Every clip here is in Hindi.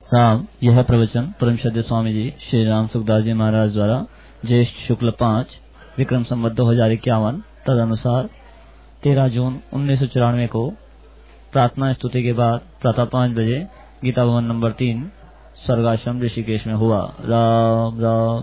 राम। यह प्रवचन परम श्रद्धेय स्वामी जी श्री राम सुखदास जी महाराज द्वारा ज्येष्ठ शुक्ल 5 विक्रम संवत 2051 तदनुसार 13 जून 1994 को प्रार्थना स्तुति के बाद प्रातः 5 बजे गीता भवन नंबर 3 स्वर्गाश्रम ऋषिकेश में हुआ। राम राम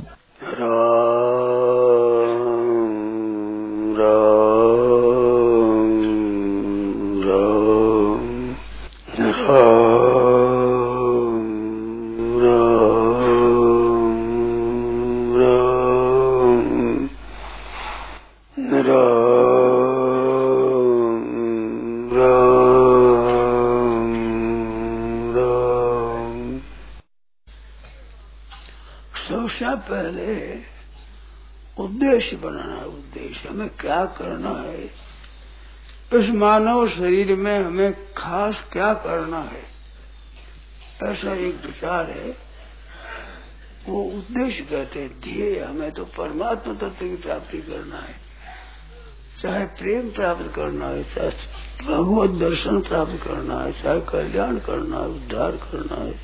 पहले उद्देश्य बनाना है। उद्देश्य हमें क्या करना है, इस मानव शरीर में हमें खास क्या करना है, ऐसा एक विचार है। वो उद्देश्य कहते हैं। ध्येय हमें तो परमात्मा तत्व की प्राप्ति करना है, चाहे प्रेम प्राप्त करना है, चाहे भगवत दर्शन प्राप्त करना है, चाहे कल्याण करना है, उद्धार करना है।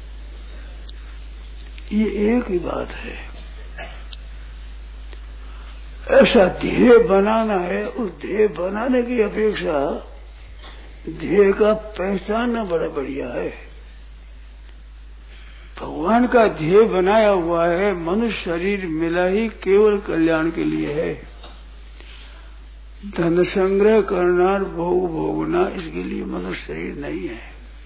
ये एक ही बात है। ऐसा ध्येय बनाना है। उस ध्येय बनाने की अपेक्षा ध्येय का पहचानना बड़ा बढ़िया है। भगवान का ध्येय बनाया हुआ है, मनुष्य शरीर मिला ही केवल कल्याण के लिए है। धन संग्रह करना और भोग भोगना इसके लिए मनुष्य शरीर नहीं है।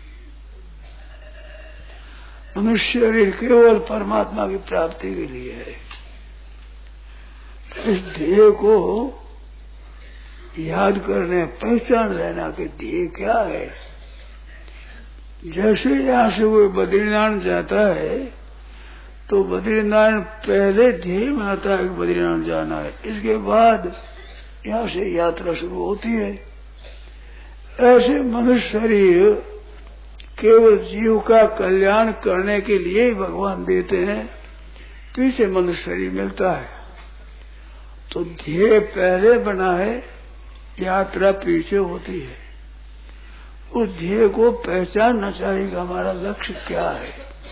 मनुष्य शरीर केवल परमात्मा की प्राप्ति के लिए है। इस ध्येय को याद करने, पहचान लेना कि ध्येय क्या है। जैसे यहाँ से कोई बद्रीनाथ जाता है तो बद्रीनाथ पहले ध्येय में आता है कि बद्रीनाथ जाना है, इसके बाद यहाँ से यात्रा शुरू होती है। ऐसे मनुष्य शरीर केवल जीव का कल्याण करने के लिए ही भगवान देते हैं, पीछे मनुष्य शरीर मिलता है। तो ध्येय पहले बना है, यात्रा पीछे होती है। उस ध्येय को पहचानना चाहिए कि हमारा लक्ष्य क्या है।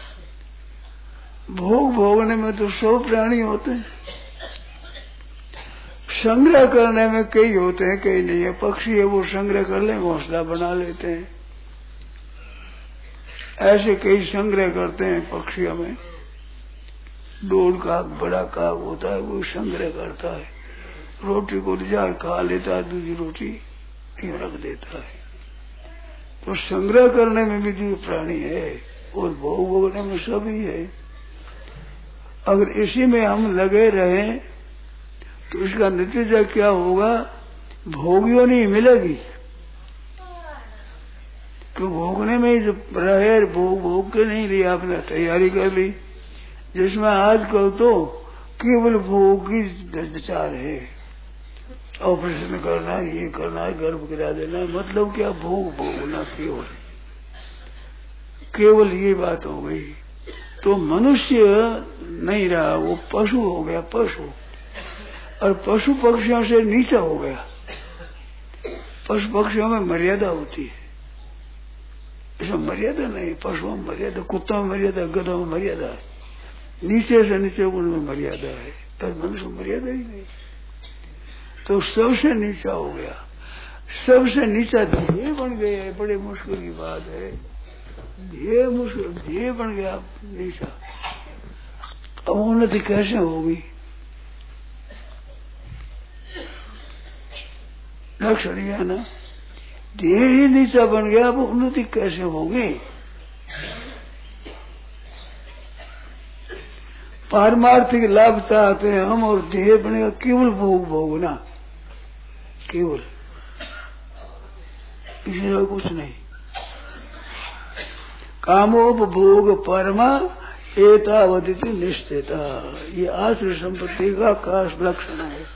भोग भोगने में तो 100 प्राणी होते हैं, संग्रह करने में कई होते हैं, कई नहीं है। पक्षी है, वो संग्रह कर ले, घोंसला बना लेते हैं। ऐसे कई संग्रह करते हैं पक्षी। हमें डोल काक, बड़ा काक होता है, वो संग्रह करता है। रोटी को रिजार खा लेता है, दूसरी रोटी यूं रख देता है। तो संग्रह करने में भी जीव प्राणी है और भोग भोगने में सभी है। अगर इसी में हम लगे रहें तो इसका नतीजा क्या होगा? भोगियों नहीं मिलेगी। तो भोगने में जो रहे, भोग के नहीं लिया, आपने तैयारी कर ली, जिसमें आजकल तो केवल भोग की विचार है। ऑपरेशन करना है, ये करना है, गर्भ गिरा देना है, मतलब क्या? भोग भोगना केवल ये बात हो गई। तो मनुष्य नहीं रहा, वो पशु हो गया, पशु। और पशु पक्षियों से नीचा हो गया। पशु पक्षियों में मर्यादा होती है, इसमें मर्यादा नहीं। पशुओं में मर्यादा, कुत्तों में मर्यादा, गधों में मर्यादा है, नीचे से नीचे उनमें मर्यादा है, पर मनुष्य में मर्यादा ही नहीं। तो सबसे नीचा हो गया, सबसे नीचा ध्येय बन गया। बड़ी मुश्किल की बात है। ध्येय बन गया नीचा। अब उन्नति कैसे होगी? लक्षण है ना, ध्येय ही नीचा बन गया, अब उन्नति कैसे होगी? पारमार्थिक लाभ चाहते हैं हम, और ध्येय बनेगा केवल भोग भोगना, केवल, इसलिए कुछ नहीं। कामोपभोग परमा एतावदिति निश्चिता, ये आश्रय संपत्ति का खास लक्षण है।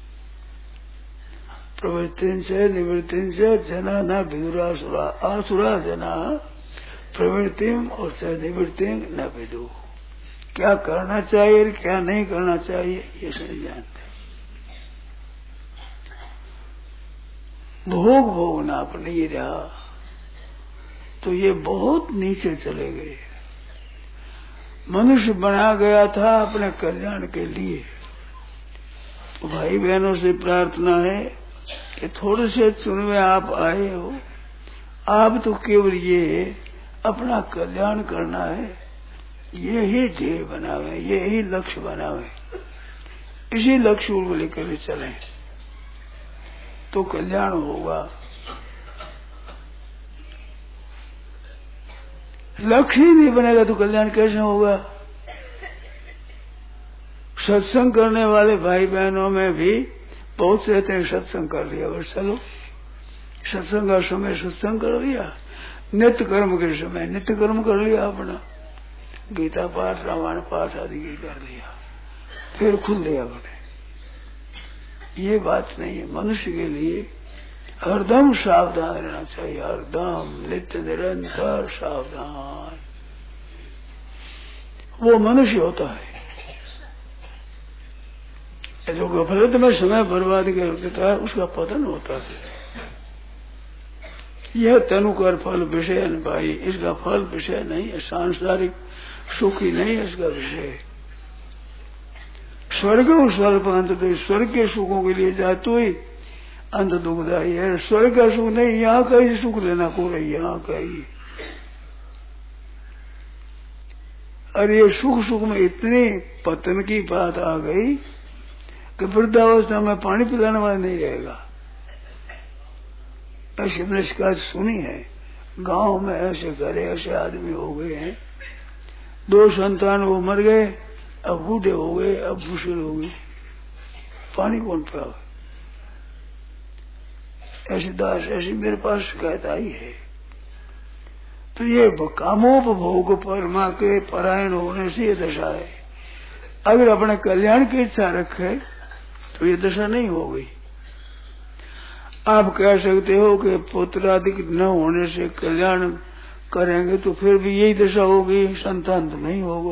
प्रवृत्ति से निवृत्ति से जना न विदुरासुरा, आसुरा जना प्रवृत्ति और से निवृत्ति न विदु। क्या करना चाहिए और क्या नहीं करना चाहिए ये नहीं जानते। भोग भोगना अपने ही रहा तो ये बहुत नीचे चले गए। मनुष्य बना गया था अपने कल्याण के लिए। तो भाई बहनों से प्रार्थना है कि थोड़े से चुनवे आप आए हो, आप तो केवल ये अपना कल्याण करना है, यही ध्येय बनावे, यही लक्ष्य बनावे, इसी लक्ष्य को लेकर चलें तो कल्याण होगा। लक्ष्य ही नहीं बनेगा तो कल्याण कैसे होगा? सत्संग करने वाले भाई बहनों में भी बहुत से कहते हैं सत्संग कर लिया, बस चलो सत्संग का समय सत्संग कर लिया, नित्य कर्म के समय नित्य कर्म कर लिया, अपना गीता पाठ रामायण पाठ आदि कर लिया, फिर खुल लिया अपने। ये बात नहीं है। मनुष्य के लिए हरदम सावधान रहना चाहिए, हरदम नित्य निरंतर सावधान, वो मनुष्य होता है। जो गफलत में समय बर्बाद कर देता है उसका पतन होता है। यह तनुकर फल विषय भाई, इसका फल विषय नहीं है, सांसारिक सुख ही नहीं है इसका विषय। स्वर्ग स्वल्प अंत, स्वर्ग के सुखों के लिए जाए तो ही अंत दुखदायी है। स्वर्ग का सुख नहीं, यहाँ का ही सुख लेना को रही, यहाँ का ही। और ये सुख में इतनी पतन की बात आ गई कि वृद्धावस्था में पानी पिलाने वाला नहीं रहेगा। ऐसी हमने शिकायत सुनी है, गांव में ऐसे घरे ऐसे आदमी हो गए हैं, 2 संतान वो मर गए, अब बूढ़े हो गए, अब भूषण हो गए, पानी कौन पिलावे? ऐसी दास ऐसी मेरे पास शिकायत आई है। तो ये कामोपभोग परमा के परायण होने से ये दशा है। अगर अपने कल्याण की इच्छा रखे तो ये दशा नहीं हो गई। आप कह सकते हो कि पुत्राधिक न होने से कल्याण करेंगे तो फिर भी यही दशा होगी, संतान तो नहीं होगा।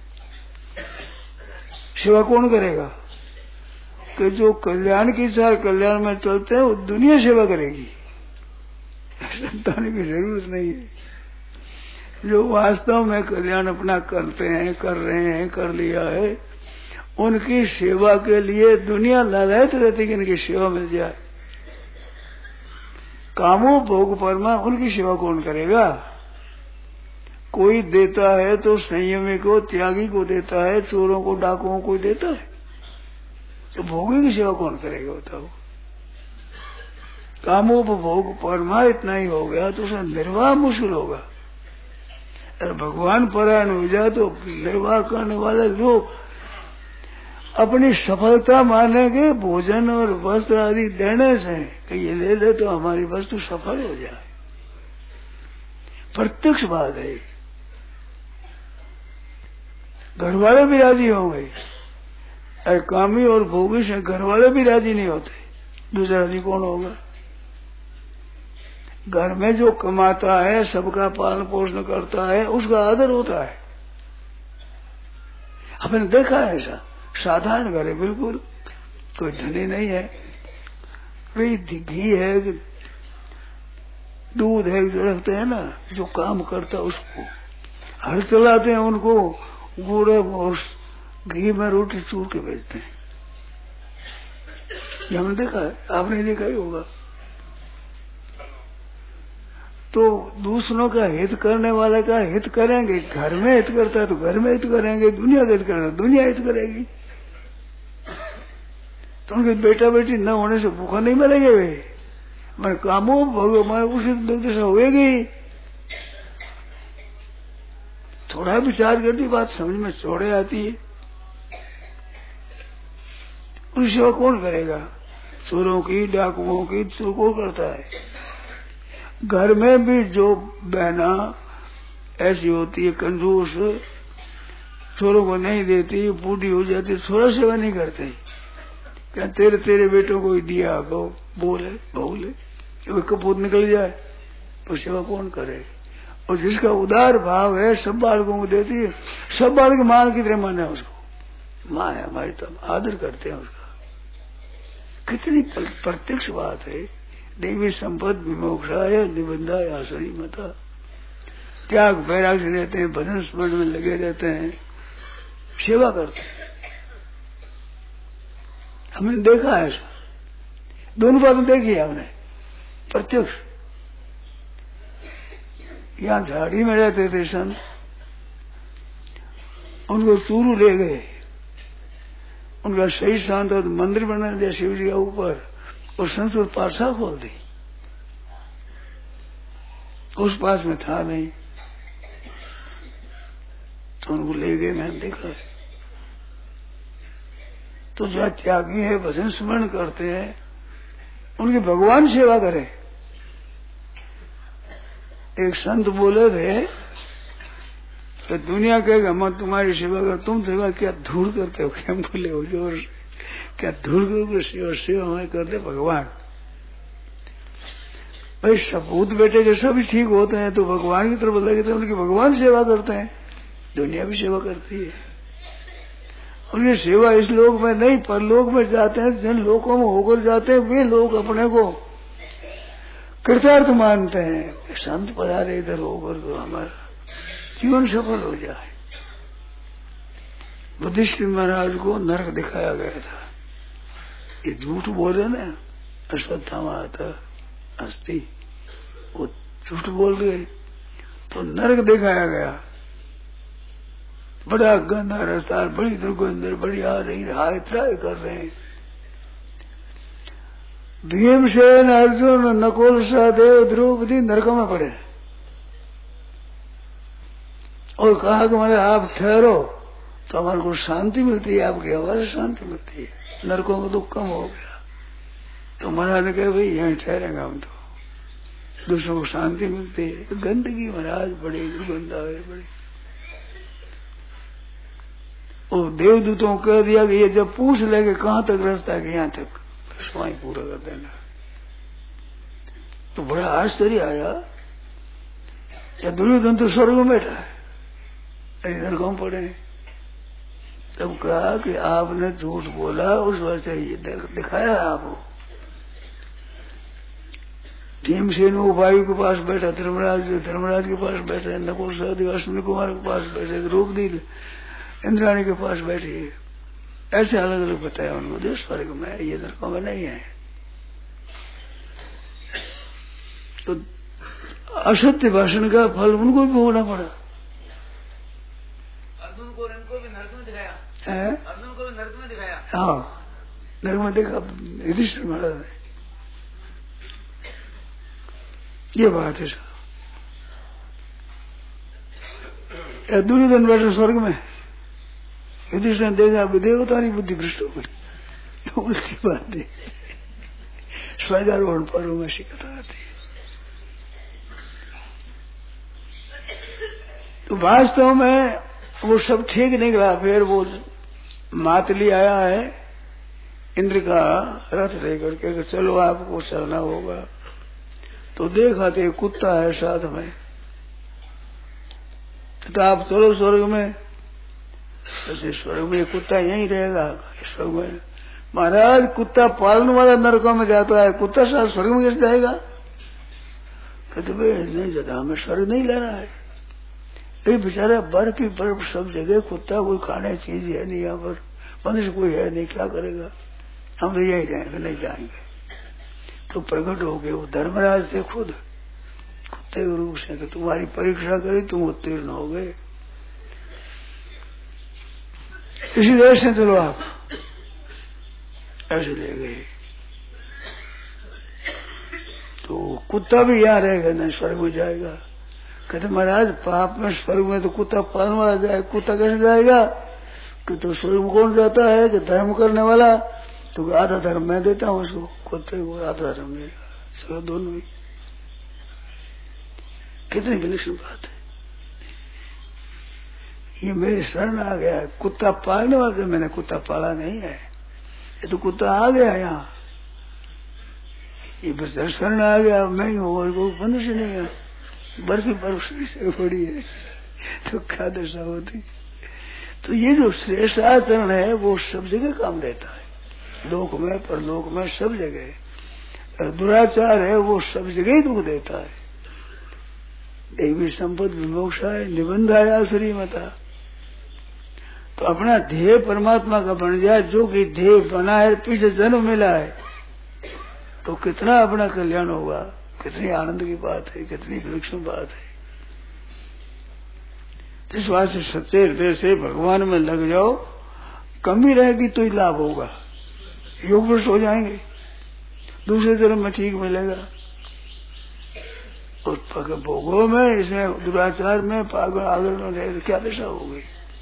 सेवा कौन करेगा? कि जो कल्याण की इच्छा कल्याण में चलते हैं वो दुनिया सेवा करेगी, संतान की जरूरत नहीं है। जो वास्तव में कल्याण अपना करते हैं, कर रहे हैं, कर लिया है, उनकी सेवा के लिए दुनिया लालयत रहती कि इनकी सेवा मिल जाए। कामों भोग परमा उनकी सेवा कौन करेगा? कोई देता है तो संयमी को, त्यागी को देता है, चोरों को डाकुओं को देता है, तो भोगी की सेवा कौन करेगा बताओ? कामोपभोग परमा इतना ही हो गया तो उसका निर्वाह मुश्किल होगा। अगर भगवान परायण हो जाए तो निर्वाह करने वाले लोग अपनी सफलता मानेंगे भोजन और वस्त्र आदि देने से कि ये ले ले तो हमारी वस्तु सफल हो जाए। प्रत्यक्ष बात है। घर वाले भी राजी होंगे, और कामी और भोगी से घर वाले भी राजी नहीं होते, दूसरा राजी कौन होगा? घर में जो कमाता है, सबका पालन पोषण करता है, उसका आदर होता है। आपने देखा है ऐसा? साधारण घर है, बिल्कुल कोई धनी नहीं है, वही घी है, दूध है, जो रखते हैं ना, जो काम करता है उसको, हल चलाते हैं उनको, गुड़ और घी में रोटी चूर के बेचते हैं। ये हमने देखा है, आपने देखा ही होगा। तो दूसरों का हित करने वाले का हित करेंगे, घर में हित करता है तो घर में हित करेंगे, दुनिया का हित करेगा दुनिया हित करेगी। तो उनके बेटा बेटी न होने से भूखा नहीं मरेंगे वे, मैं कामों भगवान उसी दशा होगी। थोड़ा विचार करती बात समझ में छोड़े आती है। उनकी सेवा कौन करेगा? चोरों की, डाकुओं की चोर कौन करता है? घर में भी जो बहना ऐसी होती है कंजूस, चोरों को नहीं देती, बूढ़ी हो जाती, थोड़ा सेवा नहीं करते, क्या तेरे बेटों को ही दिया को बोले बोले कि कपूत निकल जाए, तो सेवा कौन करे? और जिसका उदार भाव है सब बालकों को देती है, सब बालक माँ की तरह माने उसको, माँ है हमारी, तब आदर करते हैं उसका। कितनी प्रत्यक्ष बात है। देवी संपद विमोक्षाय निबंधाय आसरी मता। त्याग वैराग से रहते हैं, भजन स्मरण में लगे रहते हैं, सेवा करते हैं। हमने देखा है ऐसा, दोनों बातें देखी है हमने प्रत्यक्ष। यहाँ झाड़ी में रहते थे संत, उनको चूरू ले गए, उनका सही शांत और मंदिर बना दिया शिव जी के ऊपर, और संस्कृत पाठशाला खोल दी। उस पास में था नहीं, तो उनको ले गए, मैंने देखा है। तो जो त्यागी है, भजन स्मरण करते हैं, उनकी भगवान सेवा करे। एक संत बोले थे तो दुनिया कहेगा मैं तुम्हारी सेवा कर, तुम सेवा क्या धूल करते हो? क्या बोले हो जोर, क्या धूल कर सेवा? सेवा हमें करते भगवान। भाई सपूत बेटे जैसा भी ठीक होते हैं तो भगवान की तरफ लगे थे, उनकी भगवान सेवा करते हैं, दुनिया भी सेवा करती है। उनकी सेवा इस लोक में नहीं, पर लोक में जाते हैं, जिन लोकों में होकर जाते हैं वे लोग अपने को कृतार्थ मानते हैं। संत पधारे इधर होकर तो हमारा जीवन सफल हो जाए। बुद्धिस्ट महाराज को नरक दिखाया गया था, ये झूठ बोले ना, अश्वत्थामा था अस्थि, वो झूठ बोल गए तो नरक दिखाया गया। बड़ा गंदा रास्ता, बड़ी दुर्गंध, बड़ी आ रही, हाय त्राय कर रहे हैं। भीमसेन, अर्जुन, नकुल, सहदेव, द्रौपदी नरक में पड़े और कहा कि हमारे आप ठहरो तो हमारे को शांति मिलती है, आपकी आवाज शांति मिलती है, नरकों का दुख कम हो गया। तो महाराज ने कहा भाई यहीं ठहरेंगे हम, तो दूसरों को शांति मिलती है। गंदगी महाराज बड़ी दुर्गंधा है बड़ी। और देवदूतों कह दिया कि ये जब पूछ लेंगे कहाँ तक रास्ता है, यहाँ तक, वहीं पूरा कर देना। तो बड़ा आश्चर्य आया, या दुर्योधन तो स्वर्ग में बैठा है, इधर कौन पड़े। तब कहा कि आपने झूठ बोला, उस वजह से ये दिखाया आपको। भीमसेन वायु के पास बैठा, धर्मराज के पास बैठे, नकुल सहदेव अश्विनी कुमार के पास बैठे, द्रौपदी इंद्राणी के पास बैठी है। ऐसे अलग अलग बताया उनको, देश स्वर्ग में, ये नरकों में नहीं है। तो असत्य भाषण का फल उनको भी भोगना पड़ा। अर्जुन को इनको भी नरक में दिखाया है, अर्जुन को भी नरक में दिखाया। हाँ, नरक में देखा युधिष्ठिर महाराज ने। ये बात है सर। दुर्योधन बैठे स्वर्ग में, युधिष्ठिर ने देखा देवतारी बुद्धि भ्रष्ट हो गई, तो उल्टी बात है। स्वर्गारोहण पर्व में शिकता आती है। तो वास्तव में वो सब ठीक निकला। फिर वो मातली आया है इंद्र का रथ लेकर के, चलो आपको चलना होगा। तो देखा थे कुत्ता है साथ में, तो आप चलो स्वर्ग में। तो स्वर्ग में कुत्ता यहीं रहेगा स्वर्ग में? महाराज कुत्ता पालन वाला नरकों में जाता है, कुत्ता साथ स्वर्ग में कैसे जाएगा? कहते भाई नहीं जाता, हमें स्वर्ग नहीं लेना है। ये बेचारा बर्फ ही बर्फ सब जगह, कुत्ता कोई खाने चीज है नहीं, यहाँ पर मनुष्य कोई है नहीं, क्या करेगा? हम तो यही रहेंगे, नहीं जाएंगे। तो प्रकट हो गए वो धर्मराज थे खुद कुत्ते के रूप से, कि तुम्हारी परीक्षा करी, तुम उत्तीर्ण हो गए, इसी देश से चलो आप। ऐसे ले गए। तो कुत्ता भी यहाँ रहेगा नहीं, स्वर्ग में जाएगा। कहते महाराज पाप में स्वर्ग में तो कुत्ता पालने वाला जाए, कुत्ता कैसे जाएगा? कि तो स्वर्ग में कौन जाता है? कि धर्म करने वाला। तो आधा धर्म मैं देता हूँ उसको, कुत्ते को आधा धर्म मिलेगा, चलो दोनों ही। कितनी विलक्षण बात है। ये मेरे शरण आ गया है, कुत्ता पालने वाले, मैंने कुत्ता पाला नहीं है, ये तो कुत्ता आ गया यहाँ, ये बस शरण आ गया, मैं ही हूँ, कोई मनुष्य नहीं है। बर्फी बर्फ से पड़ी है तो क्या दशा होती। तो ये जो श्रेष्ठ आचरण है वो सब जगह काम देता है, लोक में परलोक में सब जगह। और दुराचार है वो सब जगह ही दुख देता है। दैवी संपद विमोक्षाय निबंधाया श्रीमता। तो अपना ध्येय परमात्मा का बन जाए, जो कि ध्येय बना है, पीछे जन्म मिला है, तो कितना अपना कल्याण होगा। कितनी आनंद की बात है, कितनी विलक्षण बात है। इस बात से सच्चे हृदय से भगवान में लग जाओ, कमी रहेगी तो ही लाभ होगा। योग पुरुष हो जाएंगे, दूसरे जन्म में ठीक मिलेगा। और भोगों में, इसमें दुराचार में, पागल आगल में रहे क्या दशा होगी।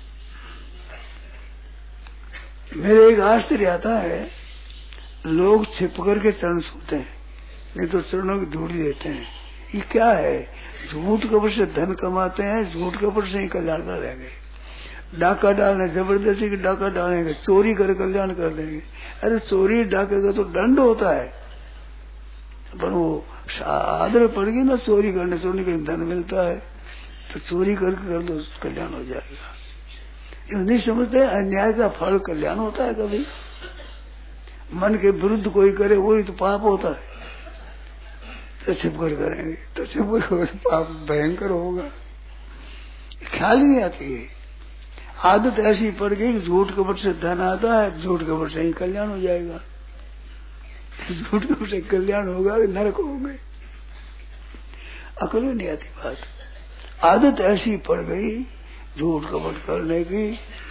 मेरे एक आश्चर्य आता है, लोग छिप करके चरण छूते हैं, नहीं तो चरणों की धूड़ी देते हैं। ये क्या है? झूठ कपट से धन कमाते हैं, झूठ कपट से ही कल्याण कर देंगे। डाका डालने, जबरदस्ती की डाका डालेंगे, चोरी कर कल्याण कर देंगे। अरे चोरी डाके का तो दंड होता है, पर वो आदत पड़ गई ना चोरी करने, चोरी करके धन मिलता है, तो चोरी करके कर दो, कल्याण हो जाएगा। नहीं समझते अन्याय का फल कल्याण होता है। कभी मन के विरुद्ध कोई करे वही तो पाप होता है। तो छिपकर करेंगे तो छिपकर पाप भयंकर होगा, ख्याल ही नहीं आती है। आदत ऐसी पड़ गई, झूठ कपट से धन आता है, झूठ कपट से ही कल्याण हो जाएगा। झूठ कपट से कल्याण होगा, नरक हो गए। अकल में नहीं आती बात। आदत ऐसी पड़ गई झूठ कपट करने की,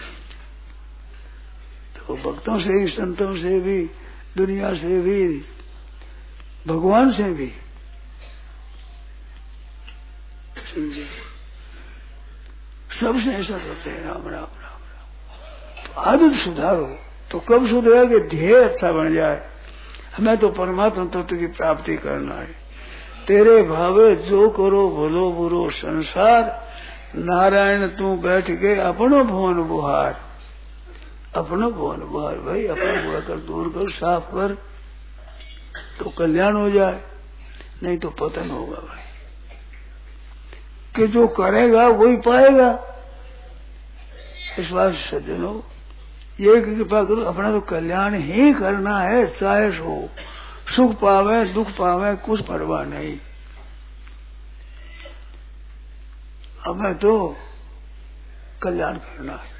तो भक्तों से भी, संतों से भी, दुनिया से भी, भगवान से भी, सबसे ऐसा करते हैं राम राम राम राम। तो आदत सुधारो, तो कब सुधरेगा? ध्येय अच्छा बन जाए, हमें तो परमात्मा तत्व की प्राप्ति करना है। तेरे भावे जो करो भलो बुरो संसार, नारायण तू बैठ के अपनो भुवन बुहार। अपनो भुवन बुहार भाई, अपना बुरा कर, दूर कर, साफ कर, तो कल्याण हो जाए, नहीं तो पतन होगा भाई। कि जो करेगा वही पाएगा। इस बात से सज्जनों, ये कृपा करो, अपना तो कल्याण ही करना है, चाहे हो सुख पावे दुख पावे, कुछ परवाह नहीं। हमें तो कल्याण करना है,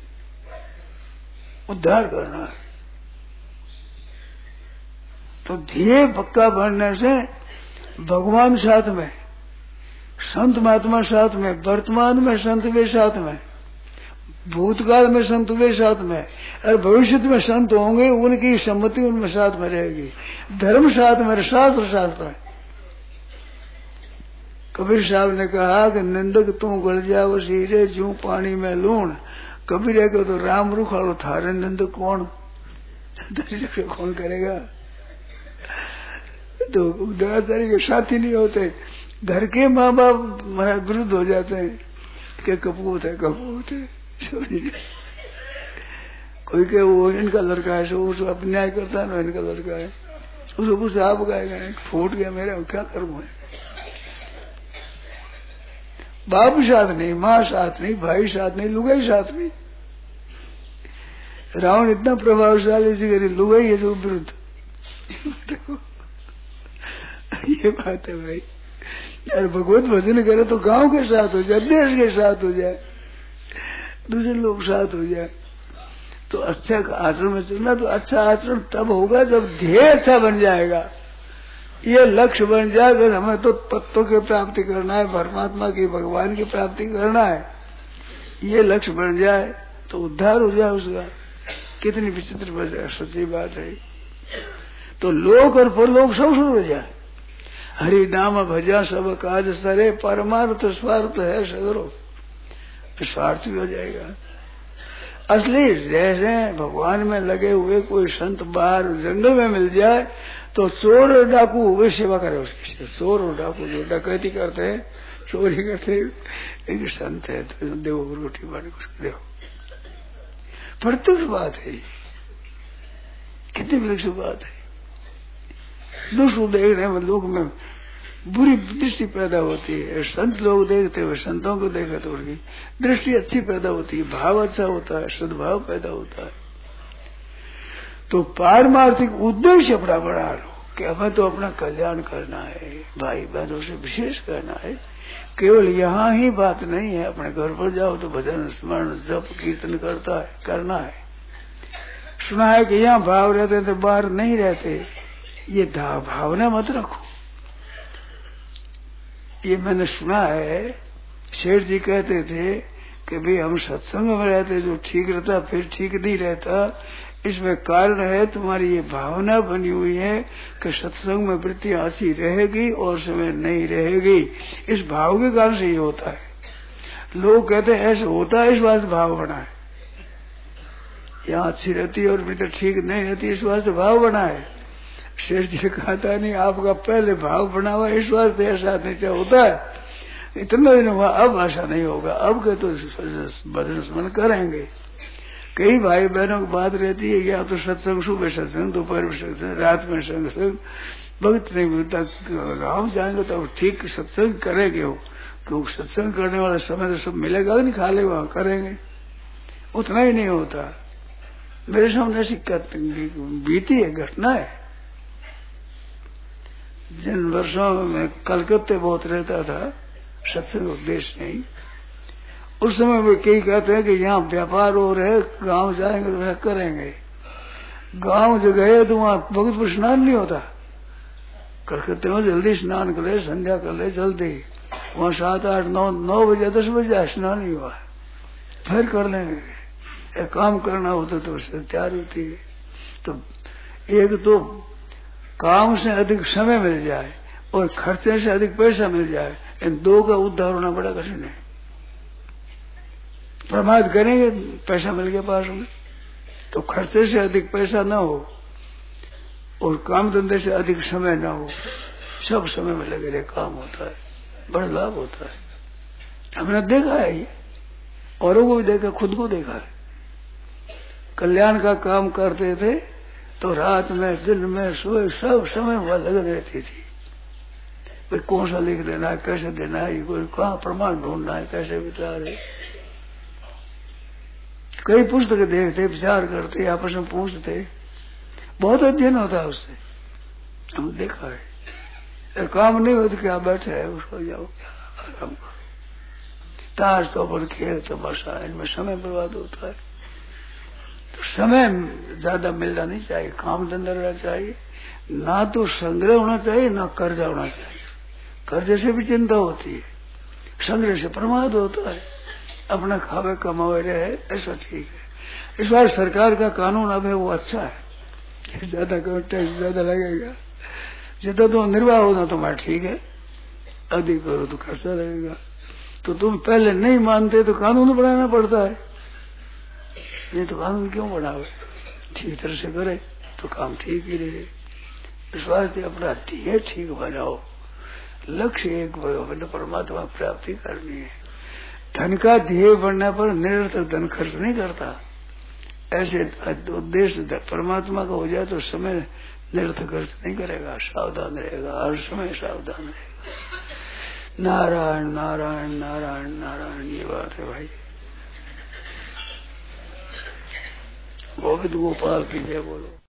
उद्धार करना है। तो ध्येय पक्का बनने से भगवान साथ में, संत महात्मा साथ में, वर्तमान में संत वे साथ में, भूतकाल में संत वे साथ में, और भविष्य में संत होंगे, उनकी सम्मति उनमें साथ में रहेगी। धर्म साथ में, शास्त्र साथ में। कबीर साहब ने कहा कि निंदक तू गल जाओ सीरे, जू पानी में लूण। कबीर को तो राम रुखाड़ो, थारे निंदक कौन? कौन करेगा? तो दुराचारी के साथी नहीं होते, घर के माँ बाप विरुद्ध हो जाते हैं कि कपूत है कपूत है। कोई के वो इनका लड़का है, सो अन्याय करता है ना, इनका लड़का है, उसको कुछ आप गाएगा, फूट गया मेरा, क्या करूं मैं? बाप साथ नहीं, माँ साथ नहीं, भाई साथ नहीं, लुगाई साथ नहीं। रावण इतना प्रभावशाली जी, लुगाई है जो विरुद्ध। ये बात है भाई। यार भगवत भजन करे तो गांव के साथ हो जाए, देश के साथ हो जाए, दूसरे लोग साथ हो जाए, तो अच्छा आचरण में चलना। तो अच्छा आचरण तब होगा जब ध्येय अच्छा बन जाएगा, ये लक्ष्य बन जाएगा। हमें तो तत्व की प्राप्ति करना है, परमात्मा की, भगवान की प्राप्ति करना है। ये लक्ष्य बन जाए तो उद्धार हो जाए उसका। कितनी विचित्र सच्ची बात है। तो लोक और परलोक सब शुरू हो जाए। हरि नाम भजा सब काज सरे, परमार्थ स्वार्थ है सगरो, स्वार्थी हो जाएगा। असली जैसे भगवान में लगे हुए कोई संत बाहर जंगल में मिल जाए तो चोर और डाकू वे सेवा करे उसकी। चोर और डाकू जो डकैती करते हैं, चोरी करते हैं, एक संत है तो देवो रोटी बाटी कुछ देव। प्रत्यक्ष बात है, कितनी विलक्षण बात है। दुष्ट देखने में लोग में बुरी दृष्टि पैदा होती है। संत लोग देखते हुए संतों को देखे तो उनकी दृष्टि अच्छी पैदा होती है, भाव अच्छा होता है, सद्भाव पैदा होता है। तो पारमार्थिक उद्देश्य अपना बना लो कि हमें तो अपना कल्याण करना है, भाई बहनों से विशेष करना है। केवल यहाँ ही बात नहीं है, अपने घर पर जाओ तो भजन स्मरण जप कीर्तन करना है। सुना है कि यहाँ भाव रहते तो बाहर नहीं रहते, ये भावना मत रखो। ये मैंने सुना है, शेठ जी कहते थे कि भाई हम सत्संग में रहते जो ठीक रहता फिर ठीक नहीं रहता। इसमें कारण है तुम्हारी ये भावना बनी हुई है कि सत्संग में वृत्ति ऐसी रहेगी और समय नहीं रहेगी। इस भाव के कारण से ये होता है। लोग कहते हैं ऐसे होता है, इस बात से भाव बना है। यहाँ अच्छी रहती है और वृत्ति ठीक नहीं रहती, इस बात से भाव बना है। शेठ जी कहता नहीं, आपका पहले भाव बना हुआ, इस बात से ऐसा नहीं होता है। इतना दिन हुआ, अब ऐसा नहीं होगा। अब के तो भजन स्मरण करेंगे। कई भाई बहनों की बात रहती है, या तो सत्संग सुबह सत्संग, दोपहर में सत्संग, रात में सत्संग, वक्त नहीं मिलता। गाँव जाएंगे तो ठीक सत्संग करेंगे हो, क्योंकि सत्संग करने वाला समय तो सब मिलेगा नहीं, खाली वहां करेंगे, उतना ही नहीं होता। मेरे सामने ऐसी बीती है, घटना है। जिन वर्षों में कलकत्ते बहुत रहता था, सत्संग उद्देश्य नहीं, उस समय वे कई कहते हैं कि यहाँ व्यापार हो रहे, गांव जाएंगे तो वह करेंगे। गांव जो गए तो वहां भगत पर स्नान नहीं होता। कलकत्ते में जल्दी स्नान कर ले, संध्या कर ले जल्दी, वहां 7, 8, 9 बजे 10 बजे स्नान नहीं हुआ, फिर कर लेंगे। एक काम करना होता तो उससे तैयार होती है। तो एक तो काम से अधिक समय मिल जाए और खर्चे से अधिक पैसा मिल जाए, इन दो का उद्धार होना बड़ा कठिन है। प्रमाद करेंगे, पैसा मिल गया पास में, तो खर्चे से अधिक पैसा न हो और काम धंधे से अधिक समय न हो, सब समय में लगे रहे काम होता है, बड़ा लाभ होता है। हमने देखा है ये, औरों को भी देखा, खुद को देखा है। कल्याण का काम करते थे तो रात में दिन में सुबह सब समय वहां लगे रहती थी। भाई कौन सा लिख देना है, कैसे देना है, कोई कहाँ प्रमाण ढूंढना है, कैसे विचार है। कई पुस्तक देखते, विचार करते, आपस में पूछते, बहुत अध्ययन होता है उससे, हम देखा है। काम नहीं हो तो क्या बैठे है, उसको जाओ क्या आराम करो, ताश तो पर खेल तो बसा, इनमें समय बर्बाद होता है। तो समय ज्यादा मिलना नहीं चाहिए, काम धंधा रहना चाहिए, ना तो संग्रह होना चाहिए ना कर्जा होना चाहिए। कर्जे से भी चिंता होती है, संग्रह से प्रमाद होता है। अपना खावे कमावे रहे, ऐसा ठीक है। इस बार सरकार का कानून अब है वो अच्छा है, ज्यादा टैक्स ज्यादा लगेगा, जितना तो निर्वाह होना तुम्हारा ठीक है, अधिक करो तो खर्चा लगेगा। तो तुम पहले नहीं मानते तो कानून बनाना पड़ता है, नहीं तो कानून क्यों बनावे, ठीक तरह से करे तो काम ठीक ही रहे। इस वास्ते अपना ध्येय ठीक बनाओ, लक्ष्य एक बनो, परमात्मा प्राप्ति करनी है। धन का ध्येय बनने पर निरर्थक धन खर्च नहीं करता। ऐसे उद्देश्य परमात्मा का हो जाए तो समय निरर्थक खर्च नहीं करेगा, सावधान रहेगा, हर समय सावधान रहेगा। नारायण नारायण नारायण नारायण, ये बात है भाई। गोविंद गोपाल की जय बोलो।